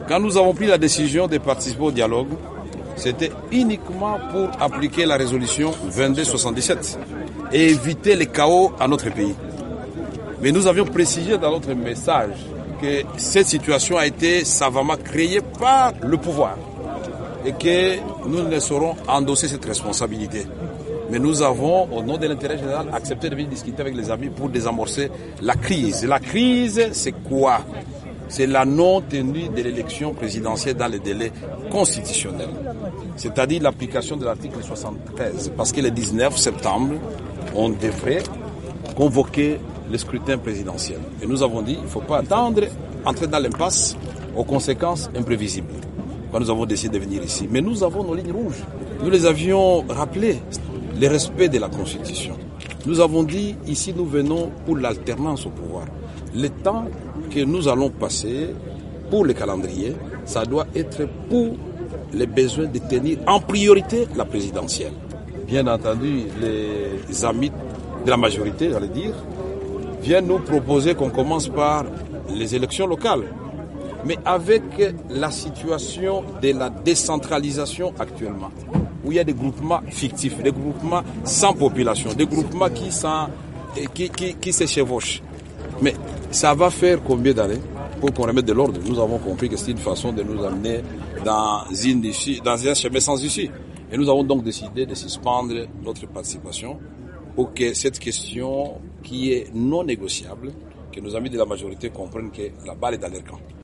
Quand nous avons pris la décision de participer au dialogue, c'était uniquement pour appliquer la résolution 2277 et éviter les chaos à notre pays. Mais nous avions précisé dans notre message que cette situation a été savamment créée par le pouvoir et que nous ne saurons endosser cette responsabilité. Mais nous avons, au nom de l'intérêt général, accepté de venir discuter avec les amis pour désamorcer la crise. La crise, c'est quoi? C'est la non-tenue de l'élection présidentielle dans les délais constitutionnels. C'est-à-dire l'application de l'article 73. Parce que le 19 septembre, on devrait convoquer le scrutin présidentiel. Et nous avons dit, il ne faut pas attendre, entrer dans l'impasse aux conséquences imprévisibles. Quand nous avons décidé de venir ici. Mais nous avons nos lignes rouges. Nous les avions rappelées. Le respect de la Constitution. Nous avons dit, ici nous venons pour l'alternance au pouvoir. Le temps que nous allons passer pour le calendrier, ça doit être pour les besoins de tenir en priorité la présidentielle. Bien entendu, les amis de la majorité, j'allais dire, viennent nous proposer qu'on commence par les élections locales. Mais avec la situation de la décentralisation actuellement, où il y a des groupements fictifs, des groupements sans population, des groupements qui se chevauchent. Mais ça va faire combien d'années pour qu'on remette de l'ordre? Nous avons compris que c'est une façon de nous amener dans un chemin sans issue. Et nous avons donc décidé de suspendre notre participation pour que cette question qui est non négociable, que nos amis de la majorité comprennent que la balle est dans leur camp.